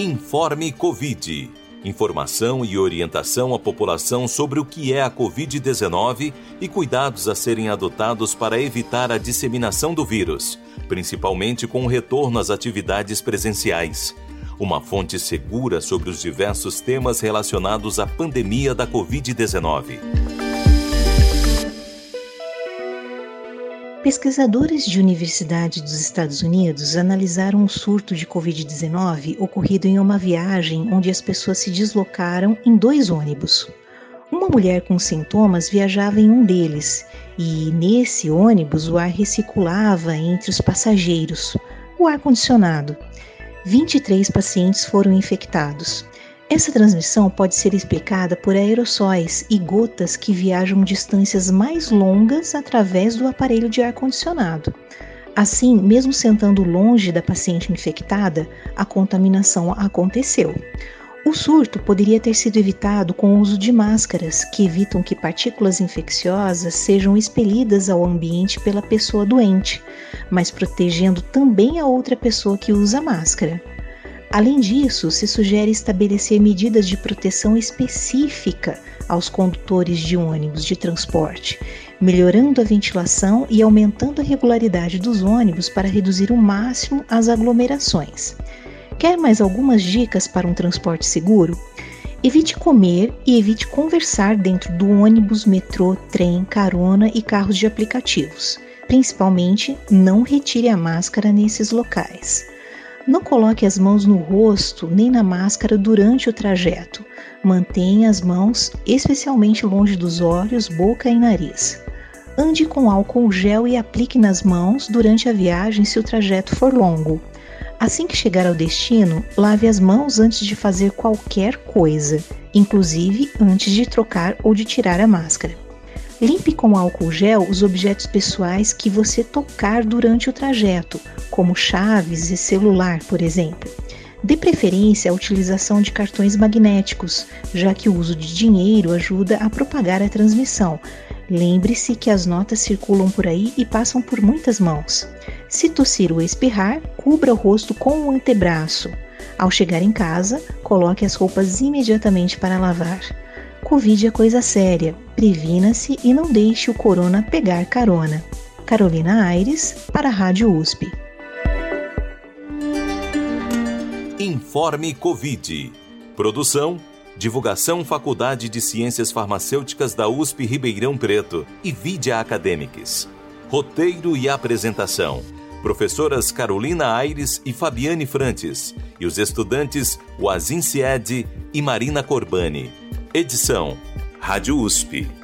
Informe Covid. Informação e orientação à população sobre o que é a Covid-19 e cuidados a serem adotados para evitar a disseminação do vírus, principalmente com o retorno às atividades presenciais. Uma fonte segura sobre os diversos temas relacionados à pandemia da Covid-19. Pesquisadores de universidade dos Estados Unidos analisaram um surto de Covid-19 ocorrido em uma viagem onde as pessoas se deslocaram em 2 ônibus. Uma mulher com sintomas viajava em um deles e, nesse ônibus, o ar recirculava entre os passageiros, o ar-condicionado. 23 pacientes foram infectados. Essa transmissão pode ser explicada por aerossóis e gotas que viajam distâncias mais longas através do aparelho de ar-condicionado. Assim, mesmo sentando longe da paciente infectada, a contaminação aconteceu. O surto poderia ter sido evitado com o uso de máscaras, que evitam que partículas infecciosas sejam expelidas ao ambiente pela pessoa doente, mas protegendo também a outra pessoa que usa a máscara. Além disso, se sugere estabelecer medidas de proteção específica aos condutores de ônibus de transporte, melhorando a ventilação e aumentando a regularidade dos ônibus para reduzir ao máximo as aglomerações. Quer mais algumas dicas para um transporte seguro? Evite comer e evite conversar dentro do ônibus, metrô, trem, carona e carros de aplicativos. Principalmente, não retire a máscara nesses locais. Não coloque as mãos no rosto nem na máscara durante o trajeto. Mantenha as mãos especialmente longe dos olhos, boca e nariz. Ande com álcool gel e aplique nas mãos durante a viagem se o trajeto for longo. Assim que chegar ao destino, lave as mãos antes de fazer qualquer coisa, inclusive antes de trocar ou de tirar a máscara. Limpe com álcool gel os objetos pessoais que você tocar durante o trajeto, como chaves e celular, por exemplo. Dê preferência à utilização de cartões magnéticos, já que o uso de dinheiro ajuda a propagar a transmissão. Lembre-se que as notas circulam por aí e passam por muitas mãos. Se tossir ou espirrar, cubra o rosto com o antebraço. Ao chegar em casa, coloque as roupas imediatamente para lavar. Covid é coisa séria, previna-se e não deixe o corona pegar carona. Carolina Aires, para a Rádio USP. Informe Covid. Produção, divulgação Faculdade de Ciências Farmacêuticas da USP Ribeirão Preto e Vidia Academics. Roteiro e apresentação, professoras Carolina Aires e Fabiane Frantes, e os estudantes Wazin Sied e Marina Corbani. Edição, Rádio USP.